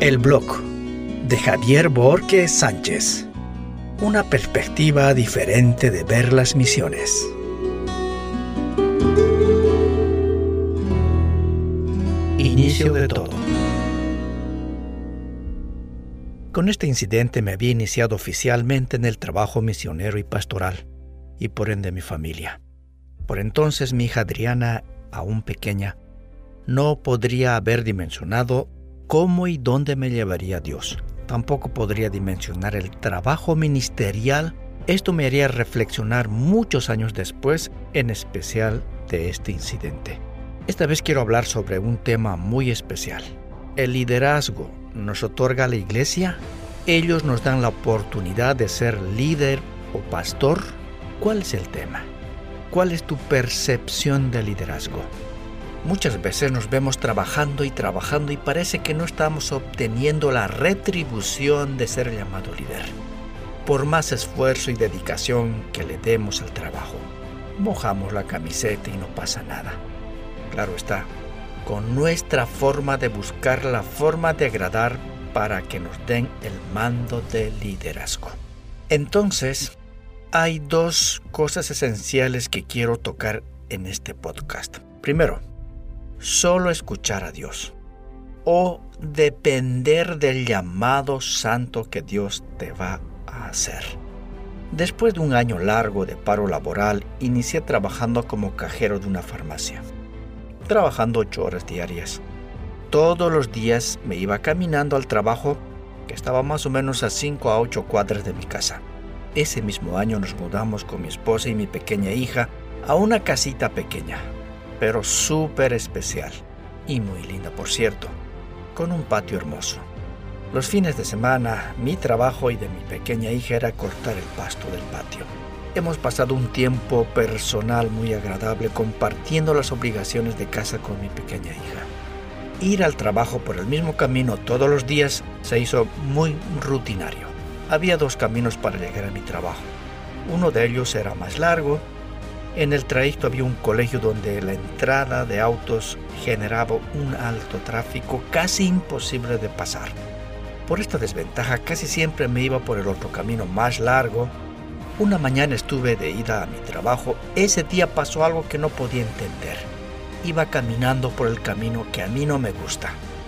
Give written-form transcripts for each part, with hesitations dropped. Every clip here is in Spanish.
El blog de Javier Borges Sánchez. Una perspectiva diferente de ver las misiones. Inicio de todo. Con este incidente me había iniciado oficialmente en el trabajo misionero y pastoral, y por ende mi familia. Por entonces mi hija Adriana, aún pequeña, no podría haber dimensionado cómo y dónde me llevaría Dios. Tampoco podría dimensionar el trabajo ministerial. Esto me haría reflexionar muchos años después, en especial de este incidente. Esta vez quiero hablar sobre un tema muy especial. El liderazgo nos otorga a la iglesia. Ellos nos dan la oportunidad de ser líder o pastor. ¿Cuál es el tema? ¿Cuál es tu percepción de liderazgo? Muchas veces nos vemos trabajando y parece que no estamos obteniendo la retribución de ser llamado líder. Por más esfuerzo y dedicación que le demos al trabajo, mojamos la camiseta y no pasa nada. Claro está, con nuestra forma de buscar la forma de agradar para que nos den el mando de liderazgo. Entonces, hay dos cosas esenciales que quiero tocar en este podcast. Primero, solo escuchar a Dios o depender del llamado santo que Dios te va a hacer. Después de un año largo de paro laboral, inicié trabajando como cajero de una farmacia, trabajando 8 horas diarias. Todos los días me iba caminando al trabajo, que estaba más o menos a 5 a 8 cuadras de mi casa. Ese mismo año nos mudamos con mi esposa y mi pequeña hija a una casita pequeña, pero súper especial y muy linda, por cierto, con un patio hermoso. Los fines de semana, mi trabajo y de mi pequeña hija era cortar el pasto del patio. Hemos pasado un tiempo personal muy agradable compartiendo las obligaciones de casa con mi pequeña hija. Ir al trabajo por el mismo camino todos los días se hizo muy rutinario. Había 2 caminos para llegar a mi trabajo. Uno de ellos era más largo. En el trayecto había un colegio donde la entrada de autos generaba un alto tráfico casi imposible de pasar. Por esta desventaja casi siempre me iba por el otro camino más largo. Una mañana estuve de ida a mi trabajo. Ese día pasó algo que no podía entender. Iba caminando por el camino que a mí no me gusta.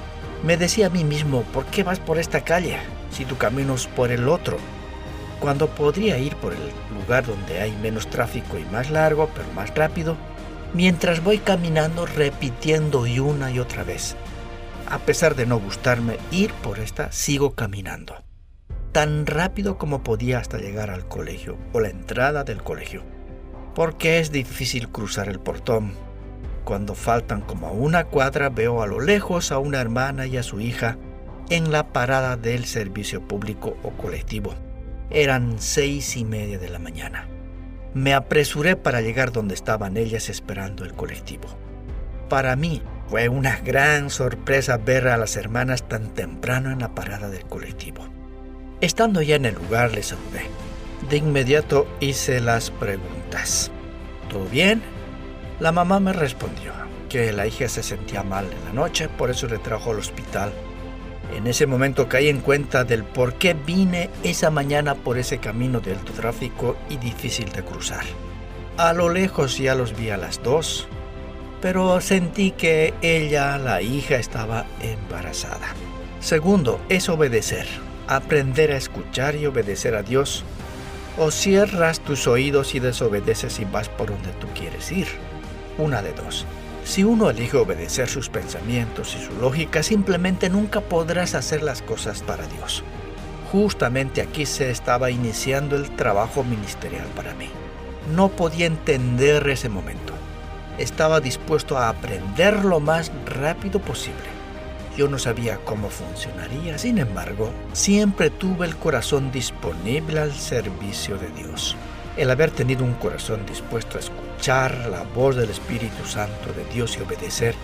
Me decía a mí mismo, ¿por qué vas por esta calle si tu camino es por el otro? Cuando podría ir por el lugar donde hay menos tráfico y más largo, pero más rápido, mientras voy caminando repitiendo y una y otra vez. A pesar de no gustarme ir por esta, sigo caminando. Tan rápido como podía hasta llegar al colegio o la entrada del colegio. Porque es difícil cruzar el portón. Cuando faltan como 1 cuadra veo a lo lejos a una hermana y a su hija en la parada del servicio público o colectivo. Eran 6:30 de la mañana. Me apresuré para llegar donde estaban ellas esperando el colectivo. Para mí fue una gran sorpresa ver a las hermanas tan temprano en la parada del colectivo. Estando ya en el lugar les saludé. De inmediato hice las preguntas. ¿Todo bien? La mamá me respondió que la hija se sentía mal en la noche, por eso le trajo al hospital. En ese momento caí en cuenta del por qué vine esa mañana por ese camino de alto tráfico y difícil de cruzar. A lo lejos ya los vi a las 2, pero sentí que ella, la hija, estaba embarazada. Segundo, es obedecer, aprender a escuchar y obedecer a Dios. O cierras tus oídos y desobedeces y vas por donde tú quieres ir. Una de dos. Si uno elige obedecer sus pensamientos y su lógica, simplemente nunca podrás hacer las cosas para Dios. Justamente aquí se estaba iniciando el trabajo ministerial para mí. No podía entender ese momento. Estaba dispuesto a aprender lo más rápido posible. Yo no sabía cómo funcionaría, sin embargo, siempre tuve el corazón disponible al servicio de Dios. El haber tenido un corazón dispuesto a escuchar la voz del Espíritu Santo de Dios y obedecer,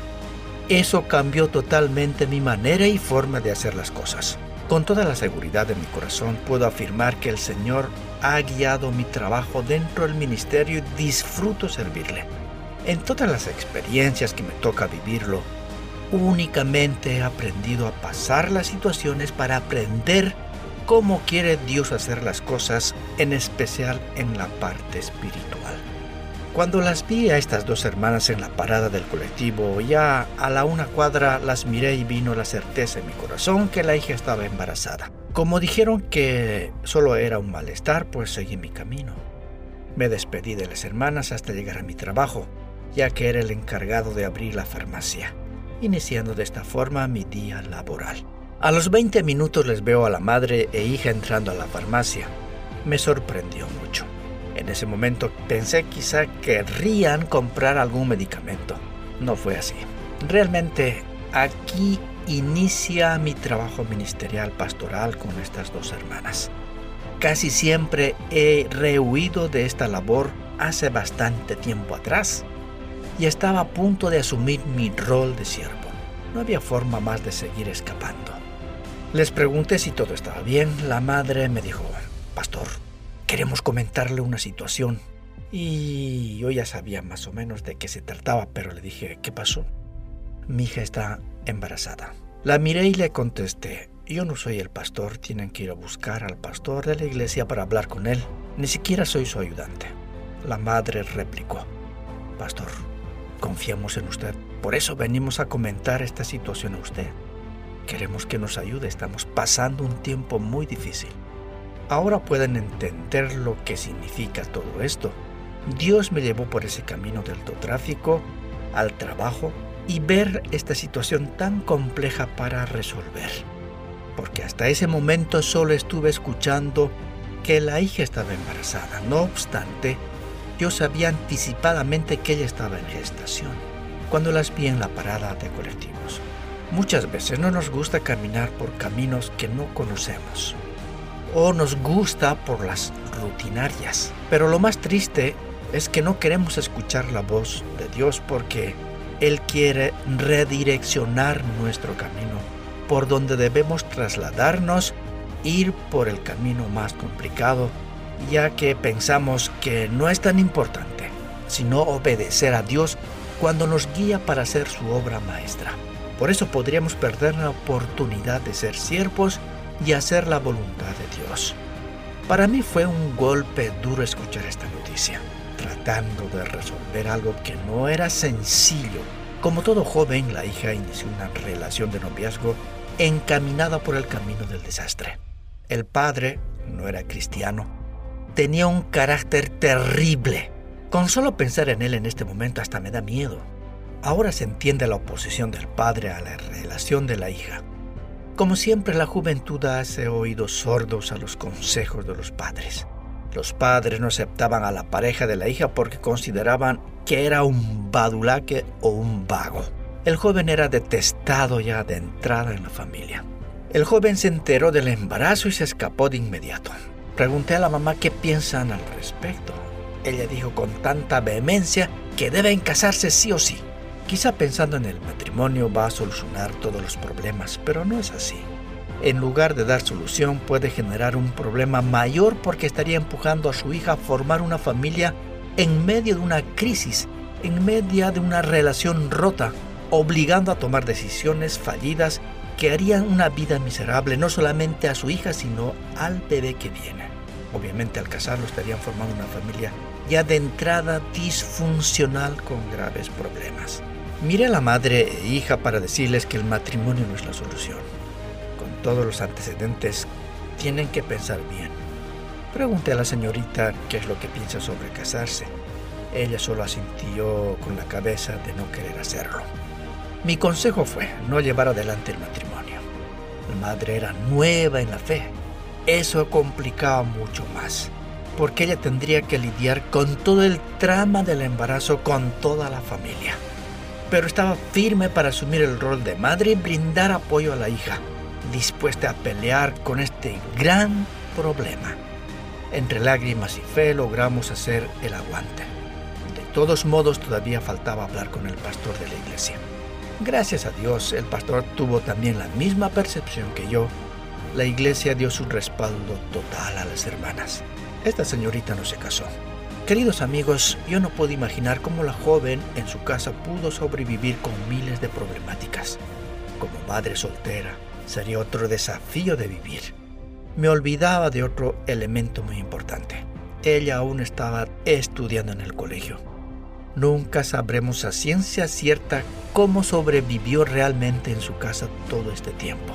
eso cambió totalmente mi manera y forma de hacer las cosas. Con toda la seguridad de mi corazón puedo afirmar que el Señor ha guiado mi trabajo dentro del ministerio y disfruto servirle. En todas las experiencias que me toca vivirlo, Únicamente he aprendido a pasar las situaciones para aprender cómo quiere Dios hacer las cosas, en especial en la parte espiritual. Cuando las vi a estas dos hermanas en la parada del colectivo, ya a la una cuadra las miré y vino la certeza en mi corazón que la hija estaba embarazada. Como dijeron que solo era un malestar, pues seguí mi camino. Me despedí de las hermanas hasta llegar a mi trabajo, ya que era el encargado de abrir la farmacia, iniciando de esta forma mi día laboral. A los 20 minutos les veo a la madre e hija entrando a la farmacia. Me sorprendió mucho. En ese momento pensé quizá querrían comprar algún medicamento. No fue así. Realmente aquí inicia mi trabajo ministerial pastoral con estas dos hermanas. Casi siempre he rehuido de esta labor hace bastante tiempo atrás y estaba a punto de asumir mi rol de siervo. No había forma más de seguir escapando. Les pregunté si todo estaba bien. La madre me dijo: pastor, queremos comentarle una situación. Y yo ya sabía más o menos de qué se trataba, pero le dije: ¿qué pasó? Mi hija está embarazada. La miré y le contesté: yo no soy el pastor, tienen que ir a buscar al pastor de la iglesia para hablar con él. Ni siquiera soy su ayudante. La madre replicó: pastor, confiamos en usted, por eso venimos a comentar esta situación a usted. Queremos que nos ayude, estamos pasando un tiempo muy difícil. Ahora pueden entender lo que significa todo esto. Dios me llevó por ese camino del tráfico al trabajo y ver esta situación tan compleja para resolver. Porque hasta ese momento solo estuve escuchando que la hija estaba embarazada. No obstante, yo sabía anticipadamente que ella estaba en gestación cuando las vi en la parada de colectivos. Muchas veces no nos gusta caminar por caminos que no conocemos, o nos gusta por las rutinarias. Pero lo más triste es que no queremos escuchar la voz de Dios porque Él quiere redireccionar nuestro camino por donde debemos trasladarnos, ir por el camino más complicado, ya que pensamos que no es tan importante, sino obedecer a Dios cuando nos guía para hacer su obra maestra. Por eso podríamos perder la oportunidad de ser siervos y hacer la voluntad de Dios. Para mí fue un golpe duro escuchar esta noticia, tratando de resolver algo que no era sencillo. Como todo joven, la hija inició una relación de noviazgo encaminada por el camino del desastre. El padre no era cristiano, tenía un carácter terrible. Con solo pensar en él en este momento hasta me da miedo. Ahora se entiende la oposición del padre a la relación de la hija. Como siempre, la juventud hace oídos sordos a los consejos de los padres. Los padres no aceptaban a la pareja de la hija porque consideraban que era un badulaque o un vago. El joven era detestado ya de entrada en la familia. El joven se enteró del embarazo y se escapó de inmediato. Pregunté a la mamá qué piensan al respecto. Ella dijo con tanta vehemencia que deben casarse sí o sí. Quizá pensando en el matrimonio va a solucionar todos los problemas, pero no es así. En lugar de dar solución, puede generar un problema mayor porque estaría empujando a su hija a formar una familia en medio de una crisis, en medio de una relación rota, obligando a tomar decisiones fallidas que harían una vida miserable no solamente a su hija, sino al bebé que viene. Obviamente, al casarlo estarían formando una familia ya de entrada disfuncional con graves problemas. Miré a la madre e hija para decirles que el matrimonio no es la solución. Con todos los antecedentes, tienen que pensar bien. Pregunté a la señorita qué es lo que piensa sobre casarse. Ella solo asintió con la cabeza de no querer hacerlo. Mi consejo fue no llevar adelante el matrimonio. La madre era nueva en la fe. Eso complicaba mucho más, porque ella tendría que lidiar con todo el trama del embarazo con toda la familia. Pero estaba firme para asumir el rol de madre y brindar apoyo a la hija, dispuesta a pelear con este gran problema. Entre lágrimas y fe logramos hacer el aguante. De todos modos, todavía faltaba hablar con el pastor de la iglesia. Gracias a Dios, el pastor tuvo también la misma percepción que yo. La iglesia dio su respaldo total a las hermanas. Esta señorita no se casó. Queridos amigos, yo no puedo imaginar cómo la joven en su casa pudo sobrevivir con miles de problemáticas. Como madre soltera, sería otro desafío de vivir. Me olvidaba de otro elemento muy importante. Ella aún estaba estudiando en el colegio. Nunca sabremos a ciencia cierta cómo sobrevivió realmente en su casa todo este tiempo.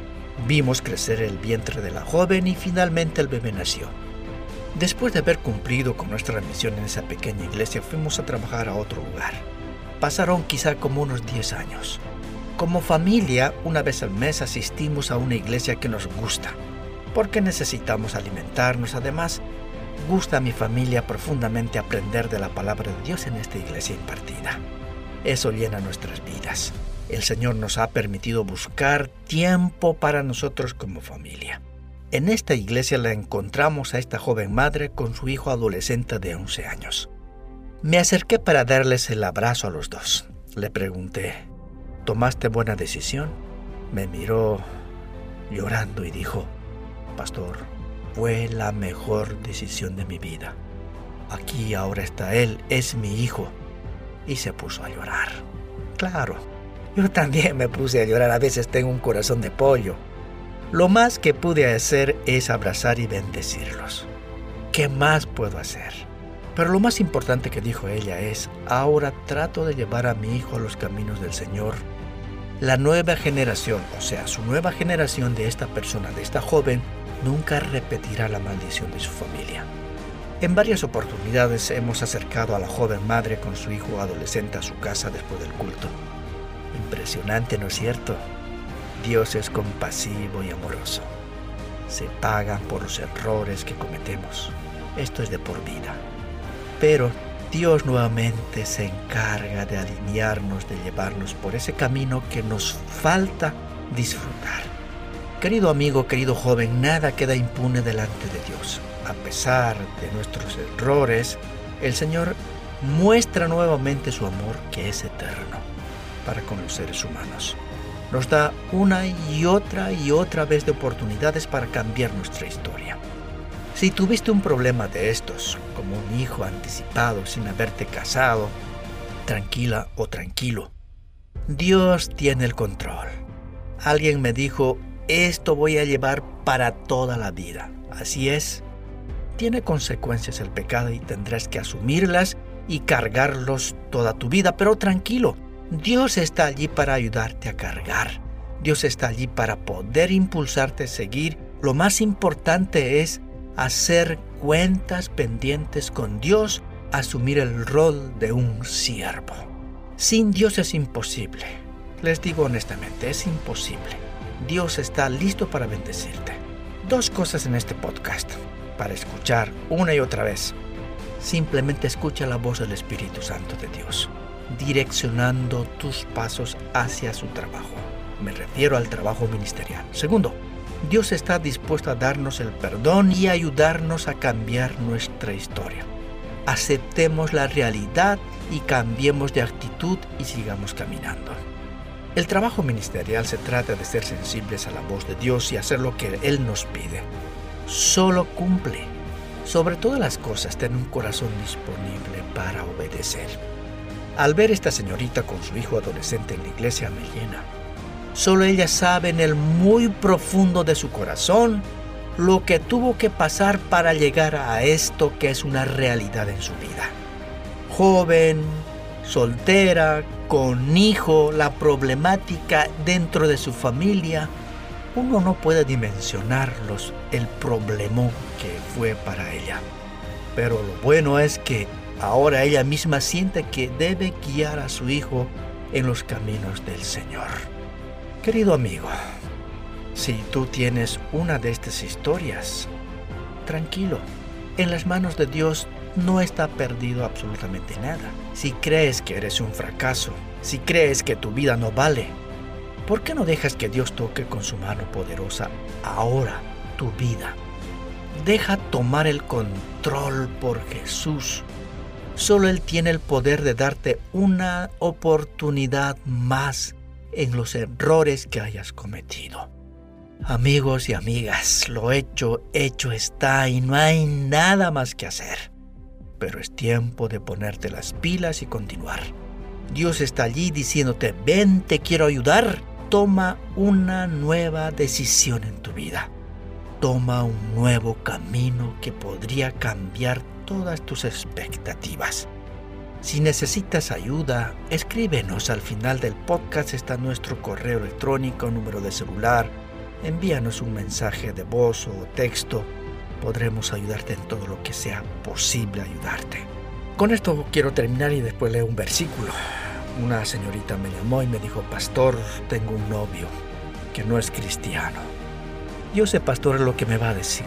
Vimos crecer el vientre de la joven y finalmente el bebé nació. Después de haber cumplido con nuestra misión en esa pequeña iglesia, fuimos a trabajar a otro lugar. Pasaron quizá como unos 10 años. Como familia, una vez al mes asistimos a una iglesia que nos gusta, porque necesitamos alimentarnos. Además, gusta a mi familia profundamente aprender de la palabra de Dios en esta iglesia impartida. Eso llena nuestras vidas. El Señor nos ha permitido buscar tiempo para nosotros como familia. En esta iglesia la encontramos a esta joven madre con su hijo adolescente de 11 años. Me acerqué para darles el abrazo a los dos. Le pregunté, ¿tomaste buena decisión? Me miró llorando y dijo, Pastor, fue la mejor decisión de mi vida. Aquí ahora está él, es mi hijo. Y se puso a llorar. Claro, yo también me puse a llorar, a veces tengo un corazón de pollo. Lo más que pude hacer es abrazar y bendecirlos. ¿Qué más puedo hacer? Pero lo más importante que dijo ella es, ahora trato de llevar a mi hijo a los caminos del Señor. La nueva generación, o sea, su nueva generación de esta persona, de esta joven, nunca repetirá la maldición de su familia. En varias oportunidades hemos acercado a la joven madre con su hijo adolescente a su casa después del culto. Impresionante, ¿no es cierto? Dios es compasivo y amoroso. Se pagan por los errores que cometemos. Esto es de por vida. Pero Dios nuevamente se encarga de alinearnos, de llevarnos por ese camino que nos falta disfrutar. Querido amigo, querido joven, nada queda impune delante de Dios. A pesar de nuestros errores, el Señor muestra nuevamente su amor que es eterno para con los seres humanos. Nos da una y otra vez de oportunidades para cambiar nuestra historia. Si tuviste un problema de estos, como un hijo anticipado sin haberte casado, tranquila o tranquilo, Dios tiene el control. Alguien me dijo, esto voy a llevar para toda la vida. Así es, tiene consecuencias el pecado y tendrás que asumirlas y cargarlos toda tu vida, pero tranquilo. Dios está allí para ayudarte a cargar. Dios está allí para poder impulsarte a seguir. Lo más importante es hacer cuentas pendientes con Dios, asumir el rol de un siervo. Sin Dios es imposible. Les digo honestamente, es imposible. Dios está listo para bendecirte. 2 cosas en este podcast para escuchar una y otra vez. Simplemente escucha la voz del Espíritu Santo de Dios, direccionando tus pasos hacia su trabajo. Me refiero al trabajo ministerial. Segundo, Dios está dispuesto a darnos el perdón y ayudarnos a cambiar nuestra historia. Aceptemos la realidad y cambiemos de actitud y sigamos caminando. El trabajo ministerial se trata de ser sensibles a la voz de Dios y hacer lo que Él nos pide. Solo cumple. Sobre todas las cosas, ten un corazón disponible para obedecer. Al ver esta señorita con su hijo adolescente en la iglesia me llena. Solo ella sabe en el muy profundo de su corazón lo que tuvo que pasar para llegar a esto que es una realidad en su vida. Joven, soltera, con hijo, la problemática dentro de su familia, uno no puede dimensionar el problemón que fue para ella. Pero lo bueno es que ahora ella misma siente que debe guiar a su hijo en los caminos del Señor. Querido amigo, si tú tienes una de estas historias, tranquilo, en las manos de Dios no está perdido absolutamente nada. Si crees que eres un fracaso, si crees que tu vida no vale, ¿por qué no dejas que Dios toque con su mano poderosa ahora tu vida? Deja tomar el control por Jesús. Solo Él tiene el poder de darte una oportunidad más en los errores que hayas cometido. Amigos y amigas, lo hecho está y no hay nada más que hacer. pero es tiempo de ponerte las pilas y continuar. Dios está allí diciéndote, ven, te quiero ayudar. Toma una nueva decisión en tu vida. Toma un nuevo camino que podría cambiar todas tus expectativas. Si necesitas ayuda, escríbenos. Al final del podcast está nuestro correo electrónico, número de celular. Envíanos un mensaje de voz o texto. Podremos ayudarte en todo lo que sea posible ayudarte. Con esto quiero terminar y después leo un versículo. Una señorita me llamó y me dijo, pastor, tengo un novio que no es cristiano. Yo sé, pastor, lo que me va a decir.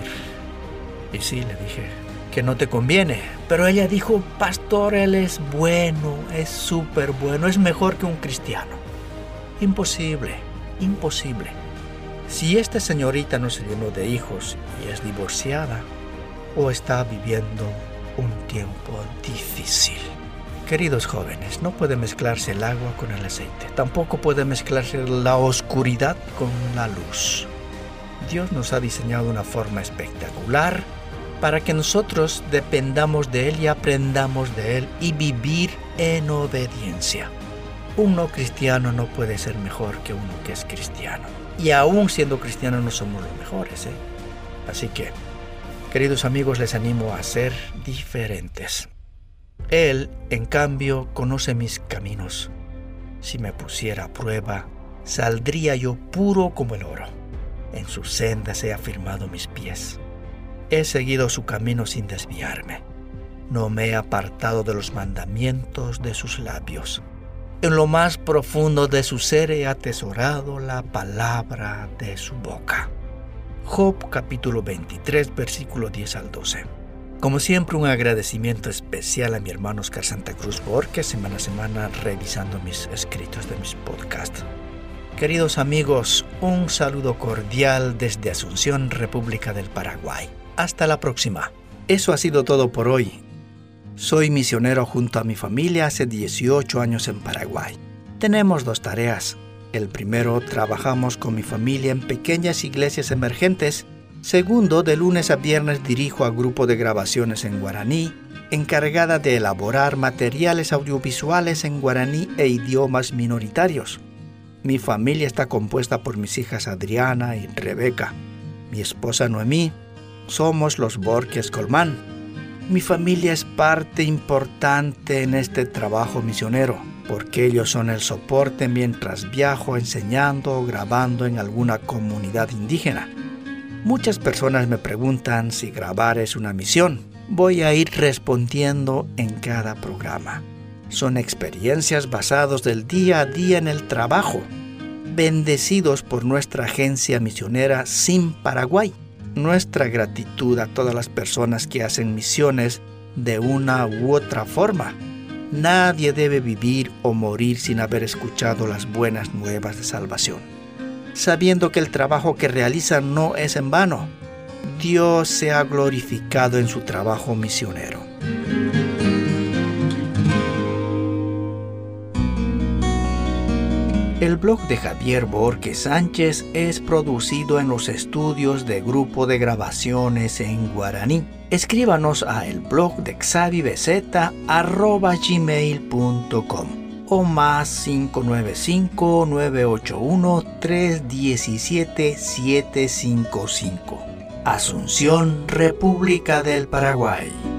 Y sí, le dije que no te conviene. Pero ella dijo, pastor, él es bueno, es súper bueno, es mejor que un cristiano. Imposible, imposible. Si esta señorita no se llenó de hijos y es divorciada, o está viviendo un tiempo difícil. Queridos jóvenes, no puede mezclarse el agua con el aceite. Tampoco puede mezclarse la oscuridad con la luz. Dios nos ha diseñado de una forma espectacular para que nosotros dependamos de Él y aprendamos de Él y vivir en obediencia. Un no cristiano no puede ser mejor que uno que es cristiano. Y aún siendo cristianos no somos los mejores, Así que, queridos amigos, les animo a ser diferentes. Él, en cambio, conoce mis caminos. Si me pusiera a prueba, saldría yo puro como el oro. En sus sendas he afirmado mis pies. He seguido su camino sin desviarme. No me he apartado de los mandamientos de sus labios. En lo más profundo de su ser he atesorado la palabra de su boca. Job capítulo 23, versículo 10 al 12. Como siempre, un agradecimiento especial a mi hermano Oscar Santa Cruz Borges, semana a semana revisando mis escritos de mis podcasts. Queridos amigos, un saludo cordial desde Asunción, República del Paraguay. Hasta la próxima. Eso ha sido todo por hoy. Soy misionero junto a mi familia hace 18 años en Paraguay. Tenemos dos tareas. El primero, trabajamos con mi familia en pequeñas iglesias emergentes. Segundo, de lunes a viernes dirijo a grupo de grabaciones en guaraní, encargada de elaborar materiales audiovisuales en guaraní e idiomas minoritarios. Mi familia está compuesta por mis hijas Adriana y Rebeca, mi esposa Noemí. Somos los Borges Colmán. Mi familia es parte importante en este trabajo misionero, porque ellos son el soporte mientras viajo enseñando o grabando en alguna comunidad indígena. Muchas personas me preguntan si grabar es una misión. Voy a ir respondiendo en cada programa. Son experiencias basadas del día a día en el trabajo, bendecidos por nuestra agencia misionera SIM Paraguay. Nuestra gratitud a todas las personas que hacen misiones de una u otra forma. Nadie debe vivir o morir sin haber escuchado las buenas nuevas de salvación, sabiendo que el trabajo que realizan no es en vano. Dios se ha glorificado en su trabajo misionero. El blog de Javier Borges Sánchez es producido en los estudios de Grupo de Grabaciones en Guaraní. Escríbanos a el blog de xavibz@gmail.com o más 595-981-317-755. Asunción, República del Paraguay.